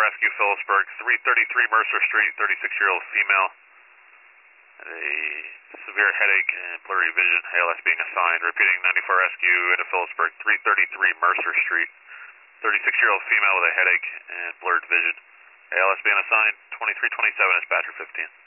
Rescue, Phillipsburg, 333 Mercer Street, 36-year-old female. Had a severe headache and blurry vision, ALS being assigned. Repeating, 94 Rescue at Phillipsburg, 333 Mercer Street, 36-year-old female with a headache and blurred vision. ALS being assigned, 2327 is Badger 15.